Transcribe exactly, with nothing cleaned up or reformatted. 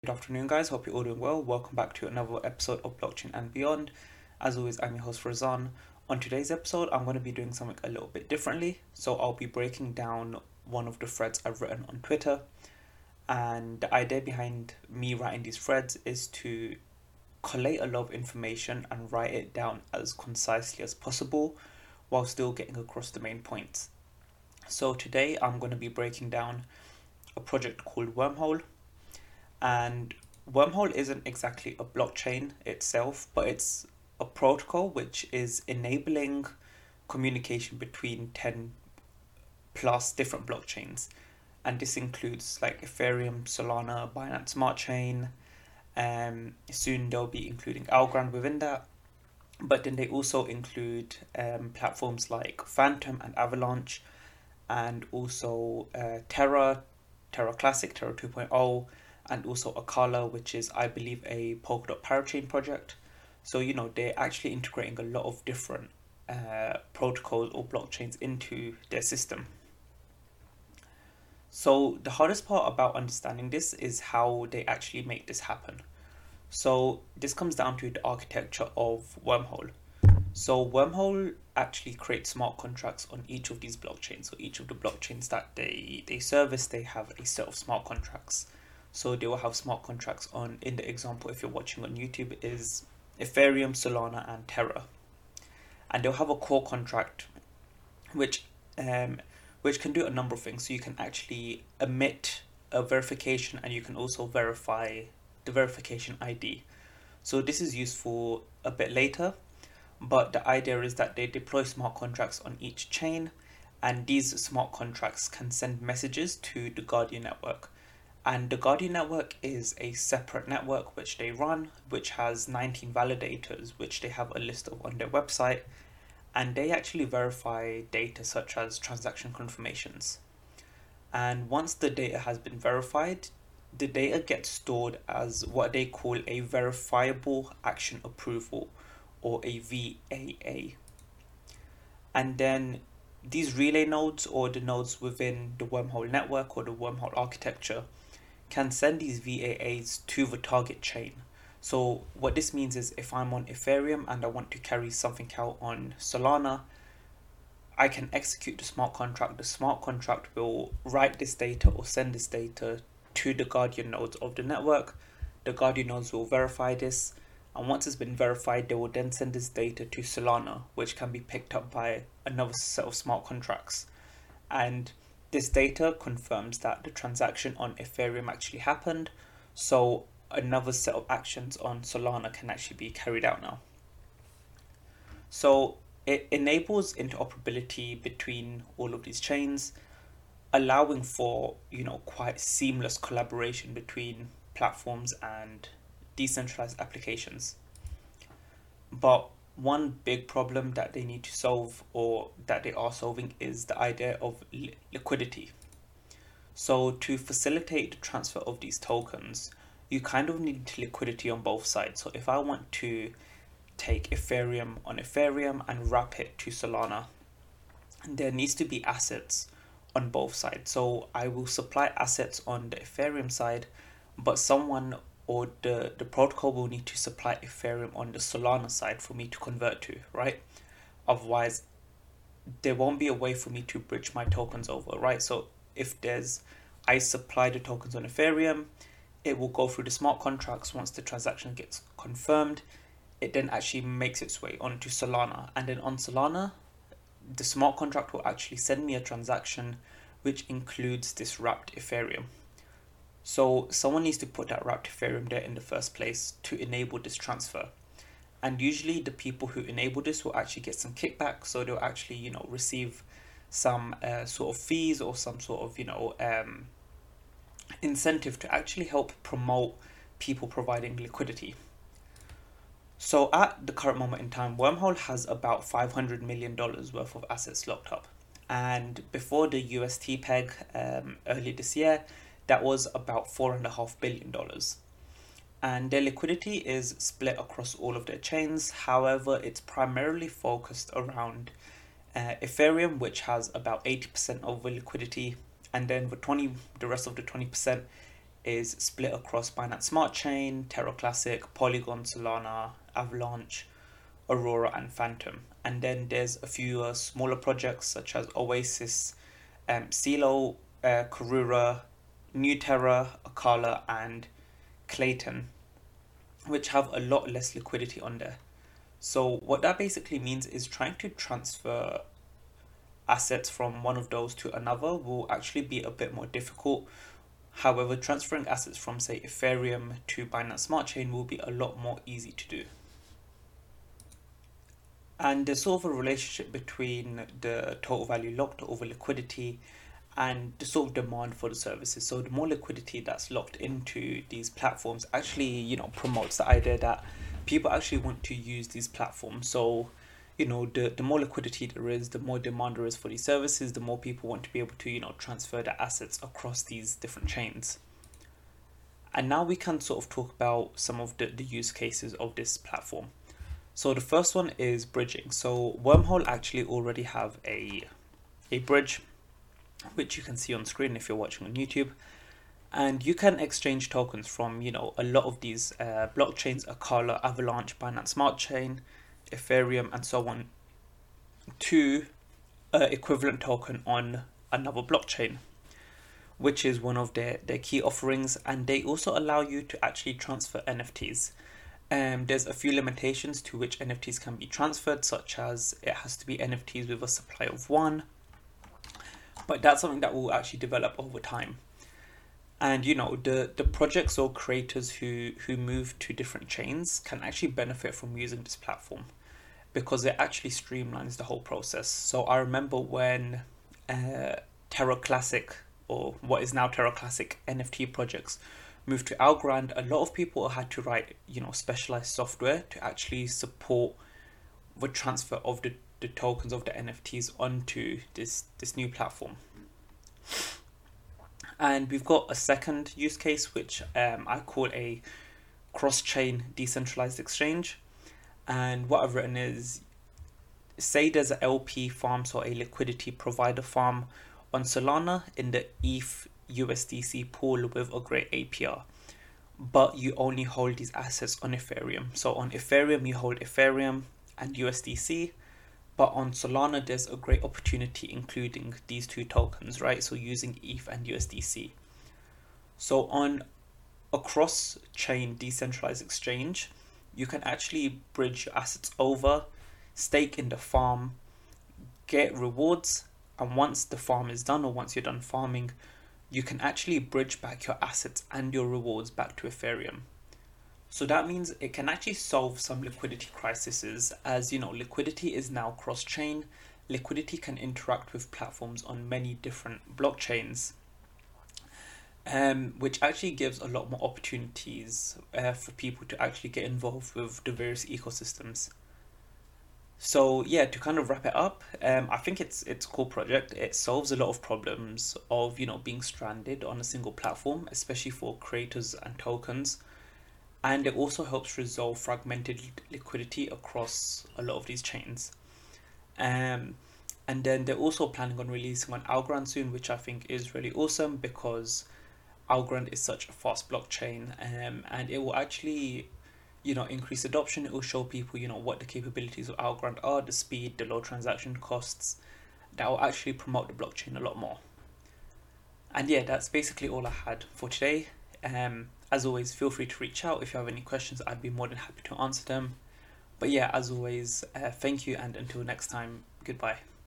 Good afternoon, guys. Hope you're all doing well. Welcome back to another episode of Blockchain and Beyond. As always, I'm your host Razan. On today's episode, I'm going to be doing something a little bit differently. So I'll be breaking down one of the threads I've written on Twitter. And the idea behind me writing these threads is to collate a lot of information and write it down as concisely as possible while still getting across the main points. So today, I'm going to be breaking down a project called Wormhole. And Wormhole isn't exactly a blockchain itself, but it's a protocol which is enabling communication between ten plus different blockchains. And this includes like Ethereum, Solana, Binance Smart Chain. Um, soon they'll be including Algorand within that. But then they also include um, platforms like Phantom and Avalanche, and also uh, Terra, Terra Classic, Terra 2.0, and also Akala, which is, I believe, a Polkadot parachain project. So, you know, they're actually integrating a lot of different uh, protocols or blockchains into their system. So the hardest part about understanding this is how they actually make this happen. So this comes down to the architecture of Wormhole. So Wormhole actually creates smart contracts on each of these blockchains. So each of the blockchains that they, they service, they have a set of smart contracts. So they will have smart contracts on, in the example, if you're watching on YouTube, is Ethereum, Solana, and Terra. And they'll have a core contract which um, which can do a number of things. So you can actually emit a verification, and you can also verify the verification I D. So this is useful a bit later, but the idea is that they deploy smart contracts on each chain, and these smart contracts can send messages to the Guardian network. And the Guardian network is a separate network which they run, which has nineteen validators, which they have a list of on their website, and they actually verify data such as transaction confirmations. And once the data has been verified, the data gets stored as what they call a verifiable action approval, or a V A A. And then these relay nodes, or the nodes within the Wormhole network or the Wormhole architecture, can send these V A As to the target chain. So what this means is, if I'm on Ethereum and I want to carry something out on Solana, I can execute the smart contract. The smart contract will write this data or send this data to the Guardian nodes of the network. The Guardian nodes will verify this, and once it's been verified, they will then send this data to Solana, which can be picked up by another set of smart contracts. And this data confirms that the transaction on Ethereum actually happened, so another set of actions on Solana can actually be carried out now. So it enables interoperability between all of these chains, allowing for, you know, quite seamless collaboration between platforms and decentralized applications. But one big problem that they need to solve, or that they are solving, is the idea of li- liquidity. So to facilitate the transfer of these tokens, you kind of need liquidity on both sides. So if I want to take Ethereum on Ethereum and wrap it to Solana, there needs to be assets on both sides. So I will supply assets on the Ethereum side, but someone or the, the protocol will need to supply Ethereum on the Solana side for me to convert to, right? Otherwise, there won't be a way for me to bridge my tokens over, right? So if there's, I supply the tokens on Ethereum, it will go through the smart contracts. Once the transaction gets confirmed, it then actually makes its way onto Solana. And then on Solana, the smart contract will actually send me a transaction which includes this wrapped Ethereum. So someone needs to put that wrapped Ethereum there in the first place to enable this transfer. And usually the people who enable this will actually get some kickback. So they'll actually, you know, receive some uh, sort of fees or some sort of, you know, um, incentive to actually help promote people providing liquidity. So at the current moment in time, Wormhole has about five hundred million dollars worth of assets locked up. And before the U S T peg um, earlier this year, that was about four point five billion dollars. And their liquidity is split across all of their chains. However, it's primarily focused around uh, Ethereum, which has about eighty percent of the liquidity, and then the twenty, the rest of the twenty percent is split across Binance Smart Chain, Terra Classic, Polygon, Solana, Avalanche, Aurora, and Phantom. And then there's a few uh, smaller projects such as Oasis, um, Celo, uh, Karura, New Terra, Akala, and Clayton, which have a lot less liquidity on there. So what that basically means is trying to transfer assets from one of those to another will actually be a bit more difficult. However, transferring assets from, say, Ethereum to Binance Smart Chain will be a lot more easy to do. And there's sort of a relationship between the total value locked over liquidity and the sort of demand for the services. So the more liquidity that's locked into these platforms actually, you know, promotes the idea that people actually want to use these platforms. So, you know, the, the more liquidity there is, the more demand there is for these services, the more people want to be able to, you know, transfer their assets across these different chains. And now we can sort of talk about some of the, the use cases of this platform. So the first one is bridging. So Wormhole actually already have a, a bridge, which you can see on screen if you're watching on YouTube. And you can exchange tokens from, you know, a lot of these uh, blockchains, Akala, Avalanche, Binance Smart Chain, Ethereum, and so on, to an equivalent token on another blockchain, which is one of their, their key offerings. And they also allow you to actually transfer N F Ts. Um, there's a few limitations to which N F Ts can be transferred, such as it has to be N F Ts with a supply of one. But that's something that will actually develop over time. And, you know, the, the projects or creators who, who move to different chains can actually benefit from using this platform because it actually streamlines the whole process. So I remember when uh, Terra Classic, or what is now Terra Classic N F T projects, moved to Algorand, a lot of people had to write, you know, specialized software to actually support the transfer of the, the tokens of the N F Ts onto this, this new platform. And we've got a second use case, which um, I call a cross-chain decentralized exchange. And what I've written is, say there's a L P farm, so a liquidity provider farm on Solana in the E T H U S D C pool with a great A P R. But you only hold these assets on Ethereum. So on Ethereum, you hold Ethereum and U S D C. But on Solana, there's a great opportunity including these two tokens, right? So using E T H and U S D C. So on a cross-chain decentralized exchange, you can actually bridge your assets over, stake in the farm, get rewards, and once the farm is done, or once you're done farming, you can actually bridge back your assets and your rewards back to Ethereum. So that means it can actually solve some liquidity crises, as, you know, liquidity is now cross-chain. Liquidity can interact with platforms on many different blockchains, um, which actually gives a lot more opportunities uh, for people to actually get involved with the various ecosystems. So yeah, to kind of wrap it up, um, I think it's it's a cool project. It solves a lot of problems of, you know, being stranded on a single platform, especially for creators and tokens. And it also helps resolve fragmented liquidity across a lot of these chains. Um, and then they're also planning on releasing on Algorand soon, which I think is really awesome because Algorand is such a fast blockchain, um, and it will actually, you know, increase adoption. It will show people, you know, what the capabilities of Algorand are, the speed, the low transaction costs. That will actually promote the blockchain a lot more. And yeah, that's basically all I had for today. Um, as always, feel free to reach out if you have any questions. I'd be more than happy to answer them. But yeah, as always, uh, thank you, and until next time, goodbye.